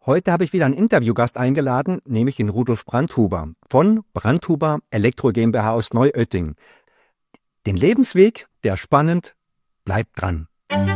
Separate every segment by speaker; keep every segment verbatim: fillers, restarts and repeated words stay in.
Speaker 1: Heute habe ich wieder einen Interviewgast eingeladen, nämlich den Rudolf Brandhuber von Brandhuber Elektro GmbH aus Neuötting. Den Lebensweg, der spannend, bleibt dran.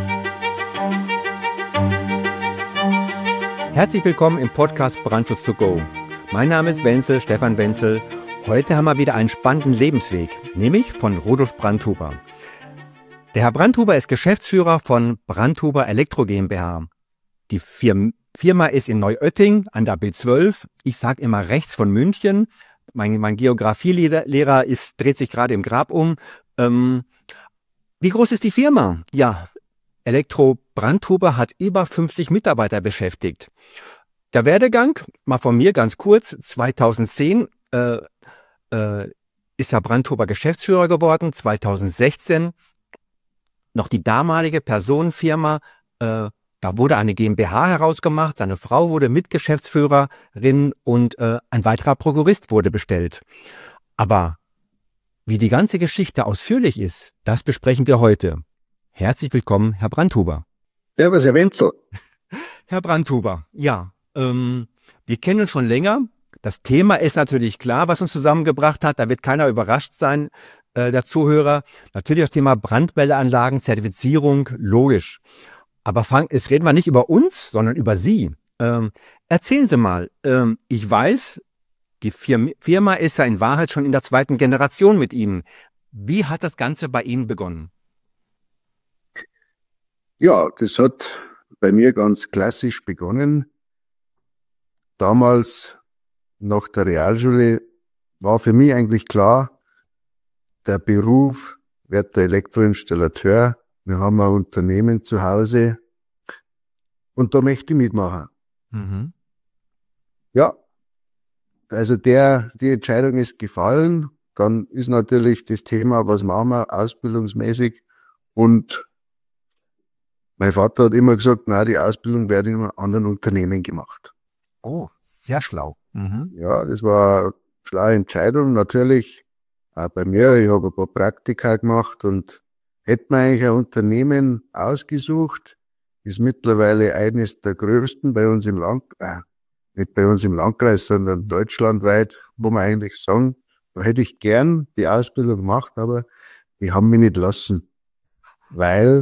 Speaker 1: Herzlich willkommen im Podcast Brandschutz to go. Mein Name ist Wenzel, Stefan Wenzel. Heute haben wir wieder einen spannenden Lebensweg, nämlich von Rudolf Brandhuber. Der Herr Brandhuber ist Geschäftsführer von Brandhuber Elektro GmbH. Die Firma ist in Neuötting an der B zwölf. Ich sage immer rechts von München. Mein, mein Geografielehrer ist, dreht sich gerade im Grab um. Ähm, wie groß ist die Firma? Ja, Elektro Brandhuber hat über fünfzig Mitarbeiter beschäftigt. Der Werdegang, mal von mir ganz kurz, zweitausendzehn äh, äh, ist Herr Brandhuber Geschäftsführer geworden, zweitausendsechzehn noch die damalige Personenfirma, äh, da wurde eine GmbH herausgemacht, seine Frau wurde Mitgeschäftsführerin und äh, ein weiterer Prokurist wurde bestellt. Aber wie die ganze Geschichte ausführlich ist, das besprechen wir heute. Herzlich willkommen, Herr Brandhuber.
Speaker 2: Servus, Herr Wenzel.
Speaker 1: Herr Brandhuber, ja, ähm, wir kennen uns schon länger. Das Thema ist natürlich klar, was uns zusammengebracht hat. Da wird keiner überrascht sein, äh, der Zuhörer. Natürlich das Thema Brandmeldeanlagen, Zertifizierung, logisch. Aber fang, jetzt reden wir nicht über uns, sondern über Sie. Ähm, erzählen Sie mal, ähm, ich weiß, die Firma ist ja in Wahrheit schon in der zweiten Generation mit Ihnen. Wie hat das Ganze bei Ihnen begonnen?
Speaker 2: Ja, das hat bei mir ganz klassisch begonnen. Damals nach der Realschule war für mich eigentlich klar, der Beruf wird der Elektroinstallateur. Wir haben ein Unternehmen zu Hause und da möchte ich mitmachen. Mhm. Ja, also der, die Entscheidung ist gefallen. Dann ist natürlich das Thema, was machen wir ausbildungsmäßig. Und mein Vater hat immer gesagt, na, die Ausbildung wird in einem anderen Unternehmen gemacht.
Speaker 1: Oh, sehr schlau. Mhm.
Speaker 2: Ja, das war eine schlaue Entscheidung. Natürlich auch bei mir, ich habe ein paar Praktika gemacht und hätte man eigentlich ein Unternehmen ausgesucht, ist mittlerweile eines der größten bei uns im Land, äh, nicht bei uns im Landkreis, sondern deutschlandweit, wo man eigentlich sagen, da hätte ich gern die Ausbildung gemacht, aber die haben mich nicht lassen, weil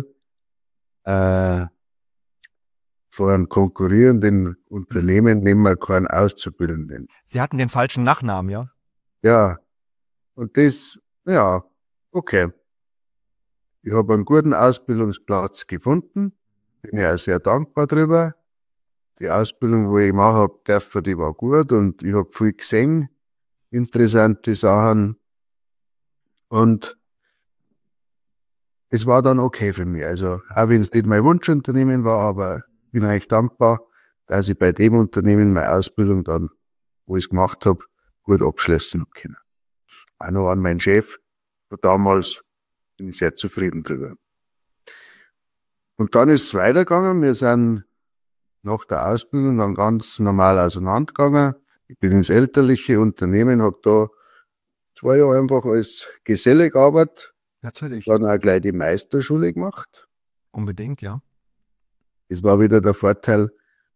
Speaker 2: äh, vor einem konkurrierenden Unternehmen nehmen wir keinen Auszubildenden.
Speaker 1: Sie hatten den falschen Nachnamen, ja?
Speaker 2: Ja, und das, ja, okay. Ich habe einen guten Ausbildungsplatz gefunden, bin ja auch sehr dankbar drüber. Die Ausbildung, wo ich gemacht habe, dürfen, die war gut und ich habe viel gesehen, interessante Sachen und es war dann okay für mich. Also auch wenn es nicht mein Wunschunternehmen war, aber ich bin eigentlich dankbar, dass ich bei dem Unternehmen meine Ausbildung dann, wo ich es gemacht habe, gut abschließen habe können. Auch noch an meinen Chef von damals bin ich sehr zufrieden drüber. Und dann ist es weitergegangen. Wir sind nach der Ausbildung dann ganz normal auseinandergegangen. Ich bin ins elterliche Unternehmen, habe da zwei Jahre einfach als Geselle gearbeitet.
Speaker 1: Natürlich.
Speaker 2: Dann auch gleich die Meisterschule gemacht.
Speaker 1: Unbedingt, ja.
Speaker 2: Das war wieder der Vorteil.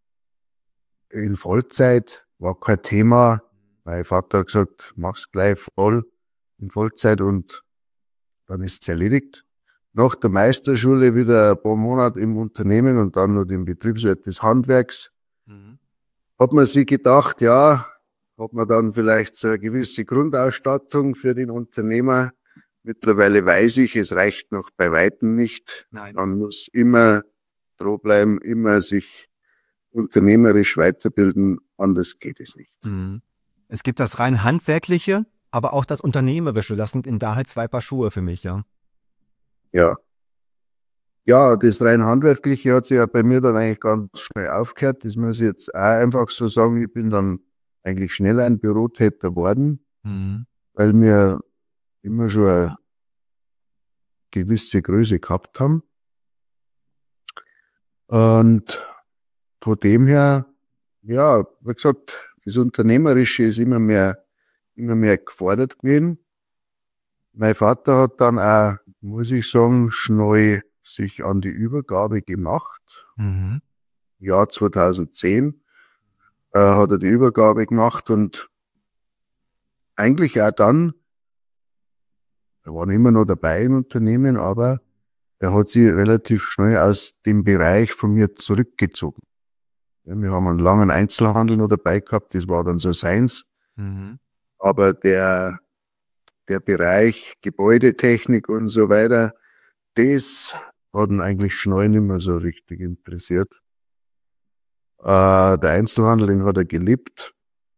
Speaker 2: In Vollzeit war kein Thema. Mein Vater hat gesagt, mach's gleich voll in Vollzeit und dann ist es erledigt. Nach der Meisterschule wieder ein paar Monate im Unternehmen und dann noch den Betriebswirt des Handwerks. Mhm. Hat man sich gedacht, ja, hat man dann vielleicht so eine gewisse Grundausstattung für den Unternehmer. Mittlerweile weiß ich, es reicht noch bei Weitem nicht.
Speaker 1: Nein.
Speaker 2: Man muss immer dranbleiben, immer sich unternehmerisch weiterbilden, anders geht es nicht.
Speaker 1: Mhm. Es gibt das rein handwerkliche, aber auch das Unternehmerische. Das sind in Wahrheit zwei Paar Schuhe für mich, ja.
Speaker 2: Ja. Ja, das rein handwerkliche hat sich ja bei mir dann eigentlich ganz schnell aufgehört. Das muss ich jetzt auch einfach so sagen. Ich bin dann eigentlich schnell ein Bürotäter geworden, mhm. weil wir immer schon eine gewisse Größe gehabt haben. Und von dem her, ja, wie gesagt, das Unternehmerische ist immer mehr, immer mehr gefordert gewesen. Mein Vater hat dann auch, muss ich sagen, schnell sich an die Übergabe gemacht. Mhm. Jahr zweitausendzehn. äh, hat er die Übergabe gemacht und eigentlich auch dann, er war immer noch dabei im Unternehmen, aber er hat sich relativ schnell aus dem Bereich von mir zurückgezogen. Ja, wir haben einen langen Einzelhandel noch dabei gehabt, das war dann so seins.
Speaker 1: Mhm.
Speaker 2: Aber der, der Bereich Gebäudetechnik und so weiter, das hat ihn eigentlich schnell nicht mehr so richtig interessiert. Äh, der Einzelhandel, den hat er geliebt.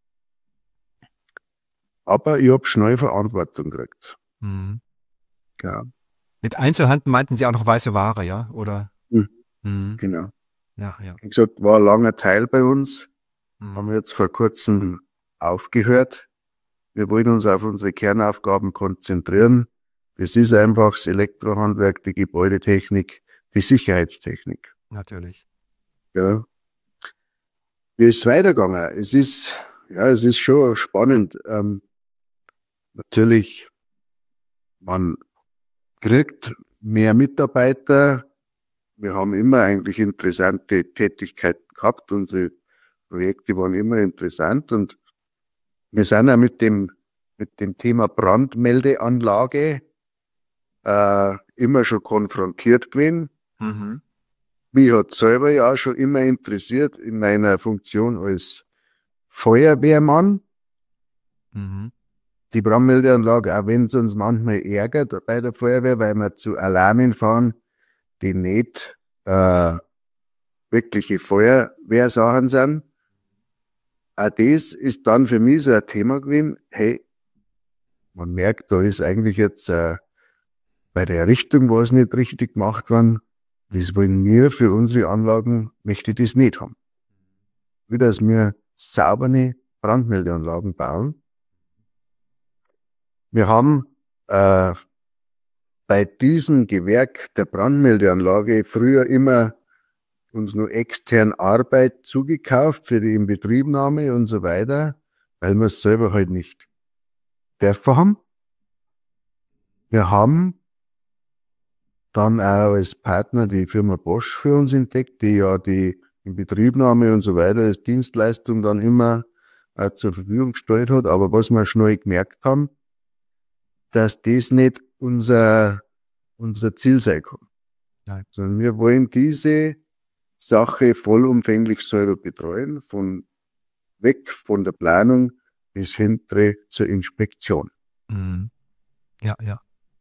Speaker 2: Aber ich hab schnell Verantwortung gekriegt.
Speaker 1: Mhm.
Speaker 2: Ja.
Speaker 1: Mit Einzelhandel meinten Sie auch noch weiße Ware, ja? Oder?
Speaker 2: Hm,
Speaker 1: Mhm.
Speaker 2: genau.
Speaker 1: Ja, ja.
Speaker 2: Wie gesagt, war ein langer Teil bei uns.
Speaker 1: Mhm.
Speaker 2: Haben wir jetzt vor kurzem aufgehört. Wir wollen uns auf unsere Kernaufgaben konzentrieren. Das ist einfach das Elektrohandwerk, die Gebäudetechnik, die Sicherheitstechnik.
Speaker 1: Natürlich.
Speaker 2: Ja. Wie ist es weitergegangen? Es ist, ja, es ist schon spannend. Ähm, natürlich, man kriegt mehr Mitarbeiter. Wir haben immer eigentlich interessante Tätigkeiten gehabt. Unsere Projekte waren immer interessant und wir sind ja mit dem, mit dem Thema Brandmeldeanlage äh, immer schon konfrontiert gewesen.
Speaker 1: Mhm.
Speaker 2: Mich hat selber ja auch schon immer interessiert in meiner Funktion als Feuerwehrmann.
Speaker 1: Mhm.
Speaker 2: Die Brandmeldeanlage, auch wenn es uns manchmal ärgert bei der Feuerwehr, weil wir zu Alarmen fahren, die nicht äh, wirkliche Feuerwehrsachen sind. Auch das ist dann für mich so ein Thema gewesen, hey, man merkt, da ist eigentlich jetzt äh, bei der Errichtung was nicht richtig gemacht worden. Das wollen wir für unsere Anlagen, möchte ich das nicht haben. Wie dass wir saubere Brandmeldeanlagen bauen. Wir haben äh, bei diesem Gewerk der Brandmeldeanlage früher immer uns nur extern Arbeit zugekauft für die Inbetriebnahme und so weiter, weil wir es selber halt nicht dürfen haben. Wir haben dann auch als Partner die Firma Bosch für uns entdeckt, die ja die Inbetriebnahme und so weiter als Dienstleistung dann immer äh, zur Verfügung gestellt hat. Aber was wir schnell gemerkt haben, dass das nicht unser, unser Ziel sein kann.
Speaker 1: Nein.
Speaker 2: Sondern wir wollen diese Sache vollumfänglich selber betreuen, von weg von der Planung bis hintere zur Inspektion.
Speaker 1: Mhm. Ja, ja.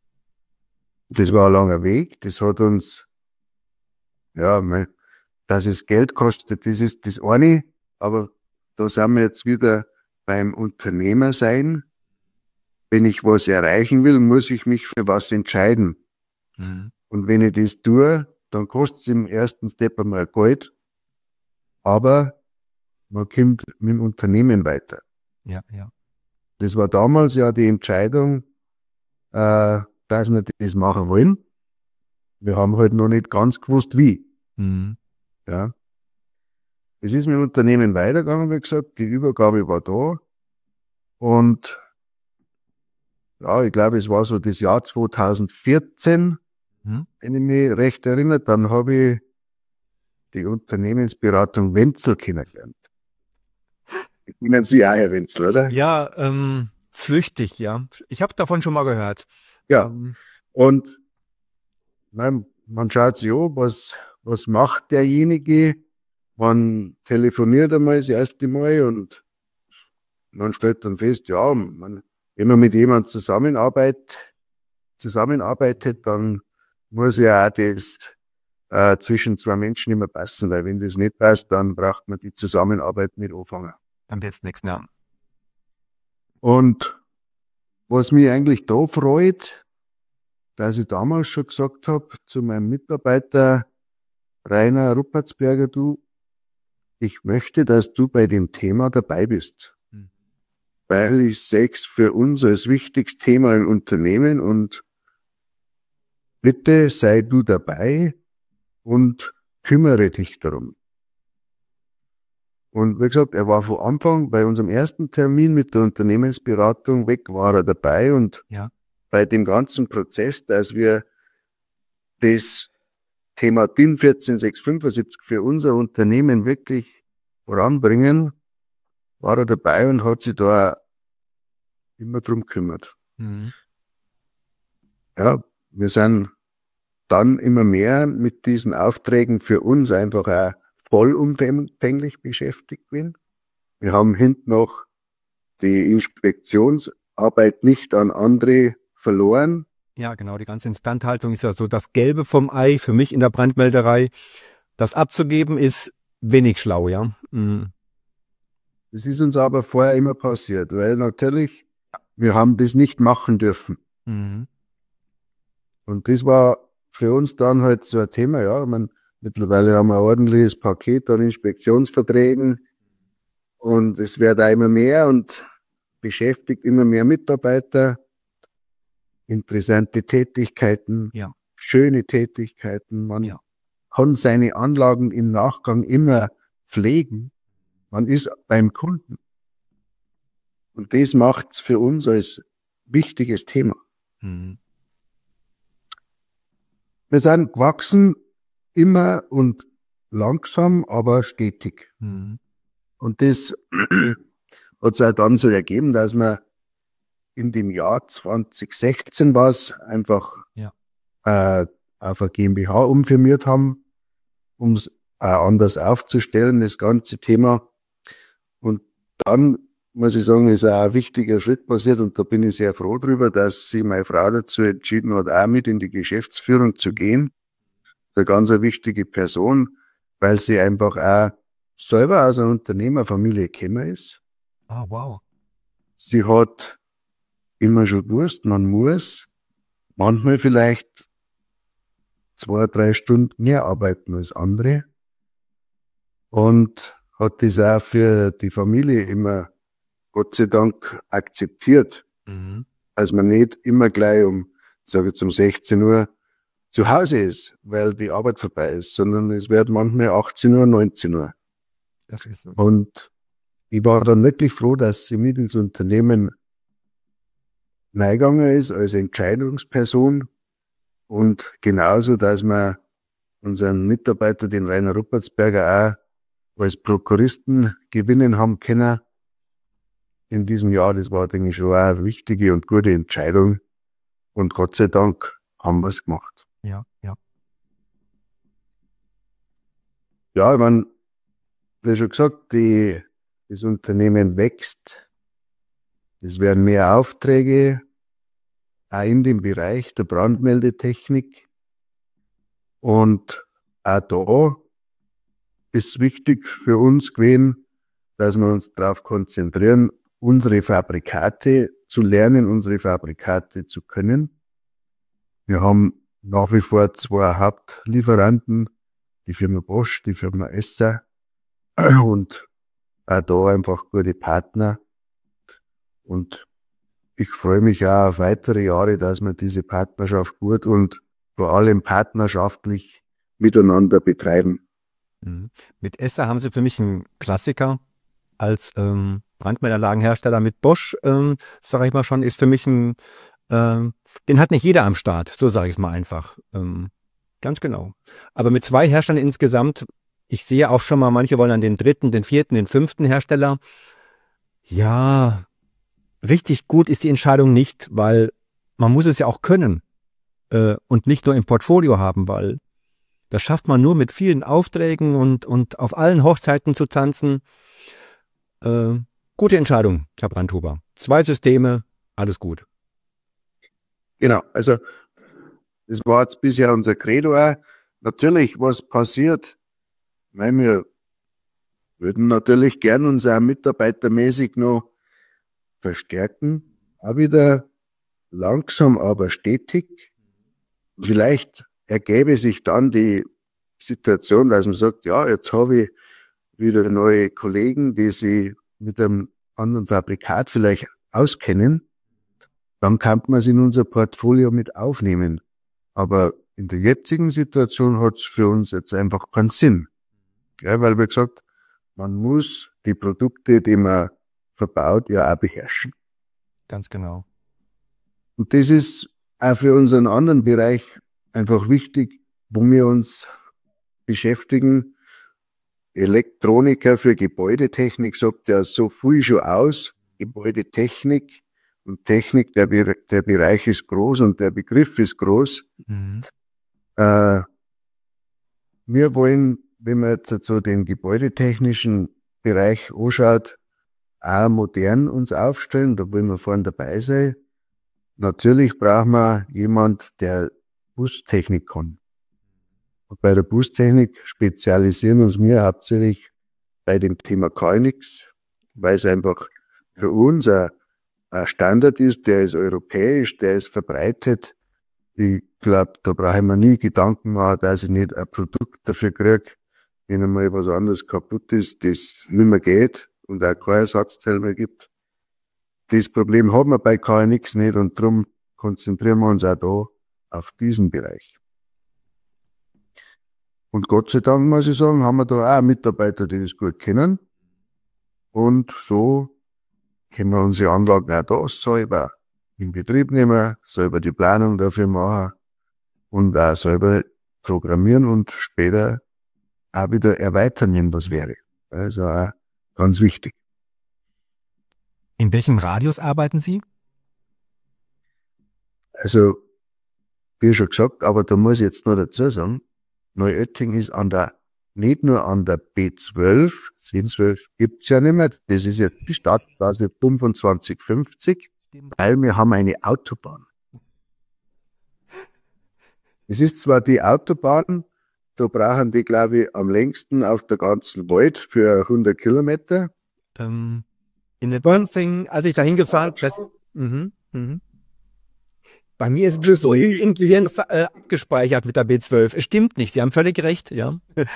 Speaker 2: Das war ein langer Weg, das hat uns, ja, mein, dass es Geld kostet, das ist das eine, aber da sind wir jetzt wieder beim Unternehmer sein. Wenn ich was erreichen will, muss ich mich für was entscheiden.
Speaker 1: Mhm.
Speaker 2: Und wenn ich das tue, dann kostet es im ersten Step einmal Geld, aber man kommt mit dem Unternehmen weiter.
Speaker 1: Ja, ja.
Speaker 2: Das war damals ja die Entscheidung, äh, dass wir das machen wollen. Wir haben halt noch nicht ganz gewusst, wie.
Speaker 1: Mhm.
Speaker 2: Ja. Es ist mit dem Unternehmen weitergegangen, wie gesagt, die Übergabe war da. Und ja, ich glaube, es war so das Jahr zweitausendvierzehn,
Speaker 1: Mhm.
Speaker 2: wenn ich mich recht erinnere, dann habe ich die Unternehmensberatung Wenzel kennengelernt. Kennen Sie auch, Herr Wenzel, oder?
Speaker 1: Ja, ähm, flüchtig, ja. Ich habe davon schon mal gehört.
Speaker 2: Ja.
Speaker 1: Ähm,
Speaker 2: Und nein, man schaut sich an, was, was macht derjenige. Man telefoniert einmal das erste Mal und man stellt dann fest, ja, man, wenn man mit jemandem zusammenarbeitet, zusammenarbeitet, dann muss ja auch das äh, zwischen zwei Menschen immer passen, weil wenn das nicht passt, dann braucht man die Zusammenarbeit nicht anfangen.
Speaker 1: Dann wird's nichts mehr.
Speaker 2: Und was mich eigentlich da freut, dass ich damals schon gesagt habe zu meinem Mitarbeiter Rainer Ruppertsberger, du, ich möchte, dass du bei dem Thema dabei bist.
Speaker 1: Hm.
Speaker 2: Weil ich sehe es für uns als wichtigstes Thema im Unternehmen und bitte sei du dabei und kümmere dich darum. Und wie gesagt, er war von Anfang bei unserem ersten Termin mit der Unternehmensberatung weg, war er dabei und
Speaker 1: Ja.
Speaker 2: bei dem ganzen Prozess, dass wir das Thema D I N ein vier sechs fünf sieben für unser Unternehmen wirklich voranbringen, war er dabei und hat sich da immer drum gekümmert.
Speaker 1: Mhm.
Speaker 2: Ja, wir sind dann immer mehr mit diesen Aufträgen für uns einfach auch vollumfänglich beschäftigt gewesen. Wir haben hinten noch die Inspektionsarbeit nicht an andere verloren.
Speaker 1: Ja, genau, die ganze Instandhaltung ist ja so das Gelbe vom Ei für mich in der Brandmelderei. Das abzugeben ist wenig schlau, ja. Mhm.
Speaker 2: Das ist uns aber vorher immer passiert, weil natürlich, wir haben das nicht machen dürfen.
Speaker 1: Mhm.
Speaker 2: Und das war für uns dann halt so ein Thema, ja. Ich meine, mittlerweile haben wir ein ordentliches Paket an Inspektionsverträgen und es wird auch immer mehr und beschäftigt immer mehr Mitarbeiter, interessante Tätigkeiten,
Speaker 1: Ja.
Speaker 2: schöne Tätigkeiten. Man
Speaker 1: Ja.
Speaker 2: kann seine Anlagen im Nachgang immer pflegen. Man ist beim Kunden. Und das macht's für uns als wichtiges Thema.
Speaker 1: Mhm.
Speaker 2: Wir sind gewachsen, immer und langsam, aber stetig.
Speaker 1: Mhm.
Speaker 2: Und das hat sich auch dann so ergeben, dass wir in dem Jahr zwanzig sechzehn war es einfach
Speaker 1: Ja.
Speaker 2: äh, auf eine GmbH umfirmiert haben, um es auch anders aufzustellen, das ganze Thema. Und dann muss ich sagen, ist auch ein wichtiger Schritt passiert und da bin ich sehr froh drüber, dass sich meine Frau dazu entschieden hat, auch mit in die Geschäftsführung zu gehen. Eine ganz eine wichtige Person, weil sie einfach auch selber aus einer Unternehmerfamilie gekommen ist.
Speaker 1: Ah, wow.
Speaker 2: Sie hat immer schon gewusst, man muss manchmal vielleicht zwei, drei Stunden mehr arbeiten als andere und hat das auch für die Familie immer Gott sei Dank akzeptiert,
Speaker 1: Mhm.
Speaker 2: als man nicht immer gleich um, sage ich jetzt um sechzehn Uhr zu Hause ist, weil die Arbeit vorbei ist, sondern es wird manchmal achtzehn Uhr, neunzehn Uhr.
Speaker 1: Das ist so.
Speaker 2: Und ich war dann wirklich froh, dass sie mit ins Unternehmen reingegangen ist als Entscheidungsperson und genauso, dass wir unseren Mitarbeiter, den Rainer Ruppertsberger, auch als Prokuristen gewinnen haben können. In diesem Jahr, das war, denke ich, schon eine wichtige und gute Entscheidung. Und Gott sei Dank haben wir es gemacht.
Speaker 1: Ja, ja.
Speaker 2: Ja, ich meine, wie schon gesagt, die, das Unternehmen wächst. Es werden mehr Aufträge, auch in dem Bereich der Brandmeldetechnik. Und auch da ist wichtig für uns gewesen, dass wir uns darauf konzentrieren, unsere Fabrikate zu lernen, unsere Fabrikate zu können. Wir haben nach wie vor zwei Hauptlieferanten, die Firma Bosch, die Firma Ester und auch da einfach gute Partner. Und ich freue mich auch auf weitere Jahre, dass wir diese Partnerschaft gut und vor allem partnerschaftlich miteinander betreiben.
Speaker 1: Mhm. Mit Esser haben Sie für mich einen Klassiker als ähm, Brandmeldeanlagenhersteller. Mit Bosch, ähm, sage ich mal schon, ist für mich ein, ähm, den hat nicht jeder am Start, so sage ich es mal einfach. Ähm, ganz genau. Aber mit zwei Herstellern insgesamt, ich sehe auch schon mal, manche wollen dann den dritten, den vierten, den fünften Hersteller. Ja, richtig gut ist die Entscheidung nicht, weil man muss es ja auch können äh, und nicht nur im Portfolio haben, weil das schafft man nur mit vielen Aufträgen und, und auf allen Hochzeiten zu tanzen. Äh, gute Entscheidung, Herr Brandhuber. Zwei Systeme, alles gut.
Speaker 2: Genau, also das war jetzt bisher unser Credo auch. Natürlich, was passiert, weil wir würden natürlich gern uns auch mitarbeitermäßig noch verstärken, auch wieder langsam, aber stetig. Vielleicht ergäbe sich dann die Situation, dass man sagt, ja, jetzt habe ich wieder neue Kollegen, die sich mit einem anderen Fabrikat vielleicht auskennen, dann kann man es in unser Portfolio mit aufnehmen. Aber in der jetzigen Situation hat es für uns jetzt einfach keinen Sinn. Ja, weil, wie gesagt, man muss die Produkte, die man verbaut, ja auch beherrschen.
Speaker 1: Ganz genau.
Speaker 2: Und das ist auch für unseren anderen Bereich einfach wichtig, wo wir uns beschäftigen. Elektroniker für Gebäudetechnik sagt ja so viel schon aus. Gebäudetechnik und Technik, der, der Bereich ist groß und der Begriff ist groß. Mhm. Äh, wir wollen, wenn man jetzt so den gebäudetechnischen Bereich anschaut, auch modern uns aufstellen, da wollen wir vorne dabei sein. Natürlich brauchen wir jemand, der Bustechnik kann. Und bei der Bustechnik spezialisieren uns wir hauptsächlich bei dem Thema K N X, weil es einfach für uns ein, ein Standard ist, der ist europäisch, der ist verbreitet. Ich glaube, da brauche ich mir nie Gedanken machen, dass ich nicht ein Produkt dafür kriege, wenn einmal was anderes kaputt ist, das nicht mehr geht und auch kein Ersatzteil mehr gibt. Das Problem haben wir bei K N X nicht und darum konzentrieren wir uns auch da auf diesen Bereich. Und Gott sei Dank, muss ich sagen, haben wir da auch Mitarbeiter, die das gut kennen. Und so können wir unsere Anlagen auch da selber in Betrieb nehmen, selber die Planung dafür machen und auch selber programmieren und später auch wieder erweitern, wenn was wäre. Also auch ganz wichtig.
Speaker 1: In welchem Radius arbeiten Sie?
Speaker 2: Also, wie schon gesagt, aber da muss ich jetzt noch dazu sagen, Neuötting ist an der, nicht nur an der B zwölf, zehn zwölf gibt's ja nicht mehr, das ist jetzt die Stadtstraße fünfundzwanzig fünfzig, weil wir haben eine Autobahn. Es ist zwar die Autobahn, da brauchen die, glaube ich, am längsten auf der ganzen Welt für hundert Kilometer.
Speaker 1: Um, in the one thing, als ich da hingefahren bin, mhm, bei mir ist es so irgendwie äh, abgespeichert mit der B zwölf. Es stimmt nicht, Sie haben völlig recht, ja.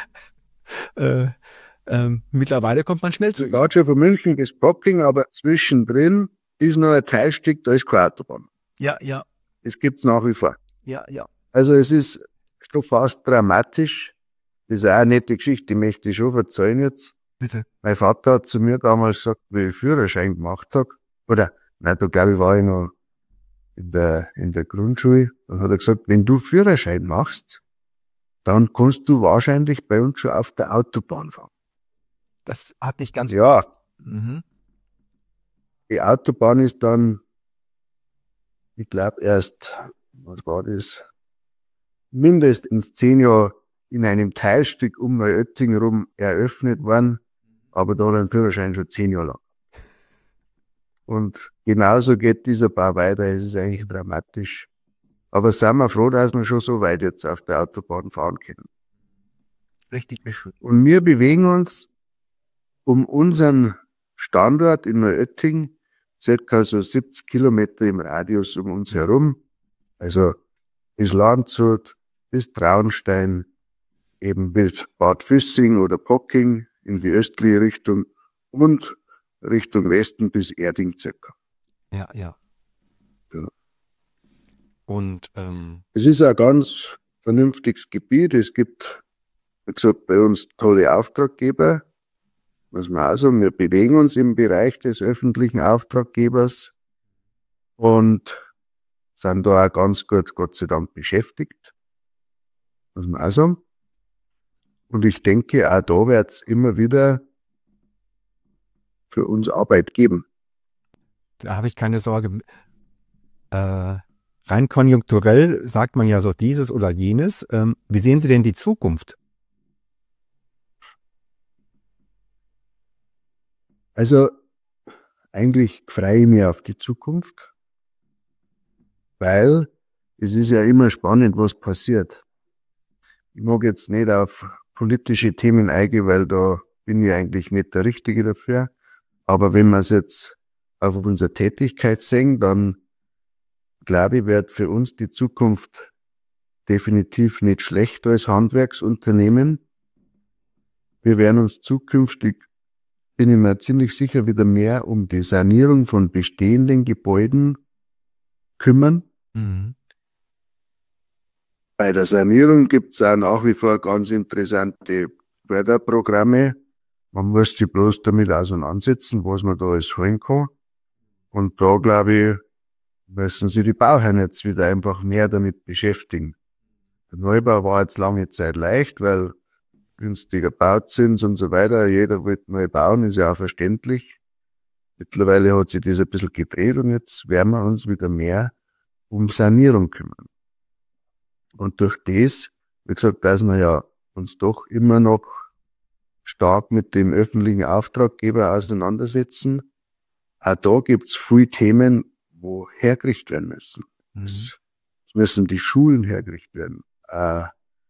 Speaker 1: äh, ähm, mittlerweile kommt man schnell zu.
Speaker 2: Gerade schon von München bis Popping, aber zwischendrin ist noch ein Teilstück, da ist keine Autobahn.
Speaker 1: Ja, ja.
Speaker 2: Das gibt's nach wie vor.
Speaker 1: Ja, ja.
Speaker 2: Also es ist schon fast dramatisch. Das ist auch eine nette Geschichte, die möchte ich schon erzählen jetzt.
Speaker 1: Bitte.
Speaker 2: Mein Vater hat zu mir damals gesagt, wie ich Führerschein gemacht habe, oder, nein, da glaube ich war ich noch in der, in der Grundschule, dann hat er gesagt, wenn du Führerschein machst, dann kannst du wahrscheinlich bei uns schon auf der Autobahn fahren.
Speaker 1: Das hat nicht ganz...
Speaker 2: Ja.
Speaker 1: Mhm.
Speaker 2: Die Autobahn ist dann, ich glaube erst, was war das, mindestens zehn Jahre in einem Teilstück um Neuötting rum eröffnet worden, aber da hat ein Führerschein schon zehn Jahre lang. Und genauso geht dieser Bau weiter, es ist eigentlich dramatisch. Aber sind wir froh, dass wir schon so weit jetzt auf der Autobahn fahren können.
Speaker 1: Richtig beschrieben.
Speaker 2: Und wir bewegen uns um unseren Standort in Neuötting circa so siebzig Kilometer im Radius um uns herum. Also bis Landshut, bis Traunstein, eben bis Bad Füssing oder Pocking in die östliche Richtung und Richtung Westen bis Erding circa.
Speaker 1: Ja, ja.
Speaker 2: Ja.
Speaker 1: Und ähm,
Speaker 2: es ist ein ganz vernünftiges Gebiet. Es gibt, wie gesagt, bei uns tolle Auftraggeber. Muss man auch sagen, wir bewegen uns im Bereich des öffentlichen Auftraggebers und sind da auch ganz gut, Gott sei Dank, beschäftigt. Muss man auch sagen. Und ich denke, auch da wird es immer wieder für uns Arbeit geben.
Speaker 1: Da habe ich keine Sorge. Äh, rein konjunkturell sagt man ja so dieses oder jenes. Ähm, wie sehen Sie denn die Zukunft?
Speaker 2: Also eigentlich freue ich mich auf die Zukunft, weil es ist ja immer spannend, was passiert. Ich mag jetzt nicht auf politische Themen eingehen, weil da bin ich eigentlich nicht der Richtige dafür. Aber wenn wir es jetzt auf unsere Tätigkeit sehen, dann glaube ich, wird für uns die Zukunft definitiv nicht schlecht als Handwerksunternehmen. Wir werden uns zukünftig, bin ich mir ziemlich sicher, wieder mehr um die Sanierung von bestehenden Gebäuden kümmern. Mhm. Bei der Sanierung gibt es auch nach wie vor ganz interessante Förderprogramme. Man muss sich bloß damit auseinandersetzen, was man da alles holen kann. Und da, glaube ich, müssen sich die Bauherren jetzt wieder einfach mehr damit beschäftigen. Der Neubau war jetzt lange Zeit leicht, weil günstiger Bauzins und so weiter. Jeder wollte neu bauen, ist ja auch verständlich. Mittlerweile hat sich das ein bisschen gedreht und jetzt werden wir uns wieder mehr um Sanierung kümmern. Und durch das, wie gesagt, dass wir ja uns doch immer noch stark mit dem öffentlichen Auftraggeber auseinandersetzen, auch da gibt's viele Themen, wo hergerichtet werden müssen.
Speaker 1: Mhm.
Speaker 2: Es müssen die Schulen hergerichtet werden. Äh,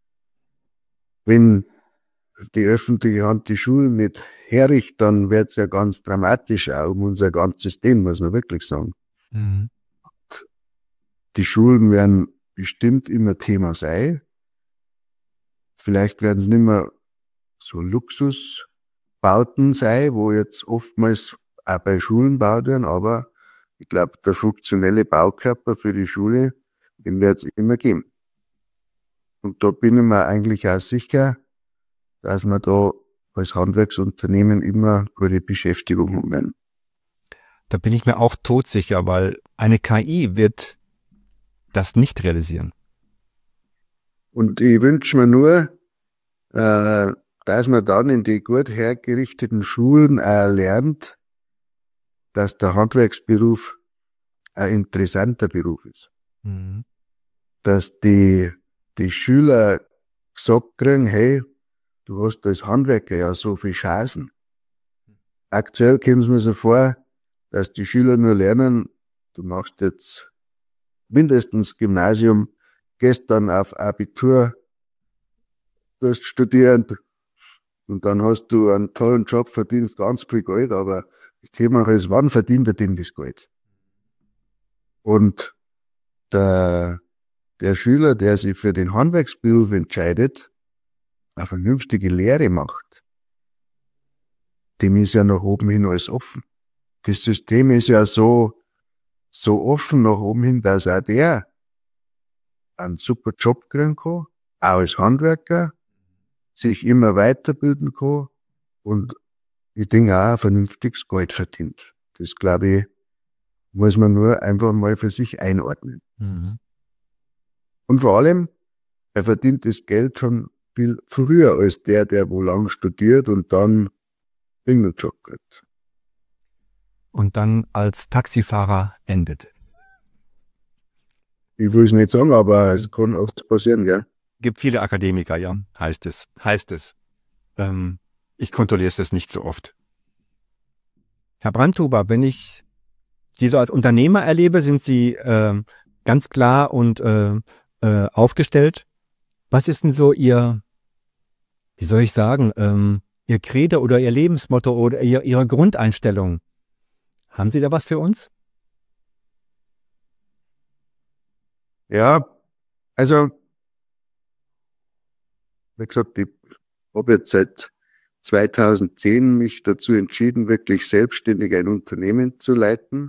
Speaker 2: wenn die öffentliche Hand die Schulen nicht herrichtet, dann wird's ja ganz dramatisch auch um unser ganzes System, muss man wirklich sagen.
Speaker 1: Mhm.
Speaker 2: Die Schulen werden bestimmt immer Thema sein. Vielleicht werden es nicht mehr so Luxusbauten sein, wo jetzt oftmals auch bei Schulen gebaut werden, aber ich glaube, der funktionelle Baukörper für die Schule, den wird es immer geben. Und da bin ich mir eigentlich auch sicher, dass wir da als Handwerksunternehmen immer gute Beschäftigung haben werden.
Speaker 1: Da bin ich mir auch todsicher, weil eine K I wird das nicht realisieren.
Speaker 2: Und ich wünsche mir nur, äh, dass man dann in die gut hergerichteten Schulen auch lernt, dass der Handwerksberuf ein interessanter Beruf ist.
Speaker 1: Mhm.
Speaker 2: Dass die, die Schüler gesagt kriegen, hey, du hast als Handwerker ja so viel Chancen. Aktuell kommt es mir so vor, dass die Schüler nur lernen, du machst jetzt mindestens Gymnasium, gehst dann auf Abitur, du hast studiert und dann hast du einen tollen Job, verdienst ganz viel Geld, aber das Thema ist, wann verdient er denn das Geld? Und der, der Schüler, der sich für den Handwerksberuf entscheidet, eine vernünftige Lehre macht, dem ist ja nach oben hin alles offen. Das System ist ja so, so offen nach oben hin, dass auch der einen super Job kriegen kann, auch als Handwerker, sich immer weiterbilden kann und ich denke auch ein vernünftiges Geld verdient. Das, glaube ich, muss man nur einfach mal für sich einordnen.
Speaker 1: Mhm.
Speaker 2: Und vor allem, er verdient das Geld schon viel früher als der, der wo lang studiert und dann irgendeinen Job kriegt.
Speaker 1: Und dann als Taxifahrer endet.
Speaker 2: Ich will es nicht sagen, aber es kann oft passieren, ja.
Speaker 1: Gibt viele Akademiker, ja, heißt es. Heißt es. Ähm, ich kontrolliere es nicht so oft. Herr Brandhuber, wenn ich Sie so als Unternehmer erlebe, sind Sie äh, ganz klar und äh, äh, aufgestellt. Was ist denn so Ihr, wie soll ich sagen, ähm, Ihr Credo oder Ihr Lebensmotto oder Ihr, Ihre Grundeinstellung? Haben Sie da was für uns?
Speaker 2: Ja, also, wie gesagt, ich habe jetzt seit zweitausendzehn mich dazu entschieden, wirklich selbstständig ein Unternehmen zu leiten.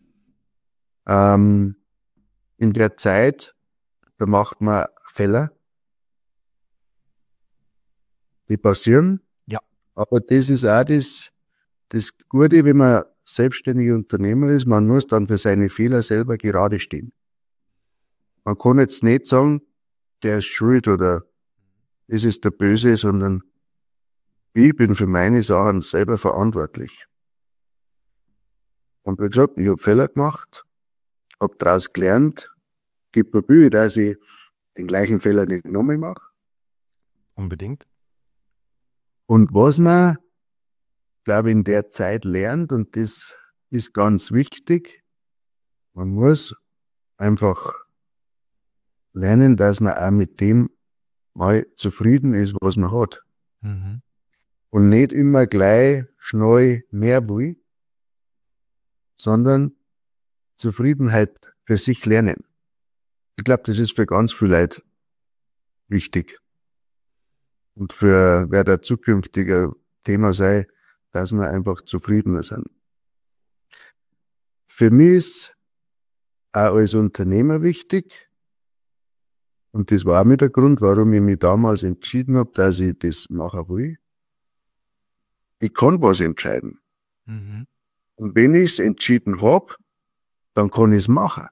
Speaker 2: Ähm, in der Zeit, da macht man Fehler, die passieren.
Speaker 1: Ja.
Speaker 2: Aber das ist auch das, das Gute, wenn man selbstständiger Unternehmer ist, man muss dann für seine Fehler selber gerade stehen. Man kann jetzt nicht sagen, der ist schuld oder das ist der Böse, sondern ich bin für meine Sachen selber verantwortlich. Und wie gesagt, ich habe Fehler gemacht, habe daraus gelernt, gibt mir Mühe, dass ich den gleichen Fehler nicht nochmal mache.
Speaker 1: Unbedingt.
Speaker 2: Und was man, glaube ich, in der Zeit lernt, und das ist ganz wichtig, man muss einfach lernen, dass man auch mit dem mal zufrieden ist, was man hat.
Speaker 1: Mhm.
Speaker 2: Und nicht immer gleich schnell mehr will, sondern Zufriedenheit für sich lernen. Ich glaube, das ist für ganz viele Leute wichtig. Und für wer der zukünftige Thema sei, dass wir einfach zufriedener sind. Für mich ist auch als Unternehmer wichtig, und das war auch mit der Grund, warum ich mich damals entschieden habe, dass ich das machen will. Ich kann was entscheiden.
Speaker 1: Mhm.
Speaker 2: Und wenn ich es entschieden habe, dann kann ich es machen.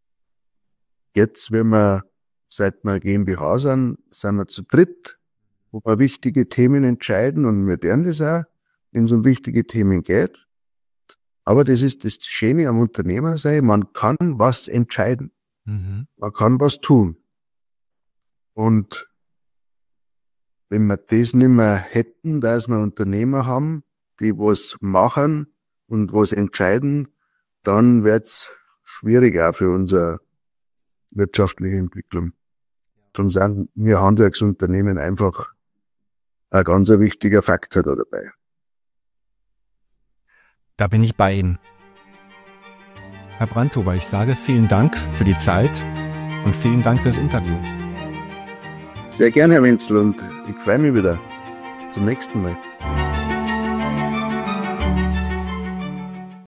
Speaker 2: Jetzt, wenn wir, seit wir GmbH sind, sind wir zu dritt, wo wir wichtige Themen entscheiden und wir werden das auch, wenn es um wichtige Themen geht. Aber das ist das Schöne am Unternehmer sein, man kann was entscheiden. Mhm. Man kann was tun. Und wenn wir das nicht mehr hätten, dass wir Unternehmer haben, die was machen und was entscheiden, dann wird's schwierig auch für unsere wirtschaftliche Entwicklung. Schon sagen wir Handwerksunternehmen einfach ein ganz wichtiger Faktor da dabei.
Speaker 1: Da bin ich bei Ihnen. Herr Brandhuber, ich sage vielen Dank für die Zeit und vielen Dank für das Interview.
Speaker 2: Sehr gerne, Herr Wenzel, und ich freue mich wieder. Zum nächsten Mal.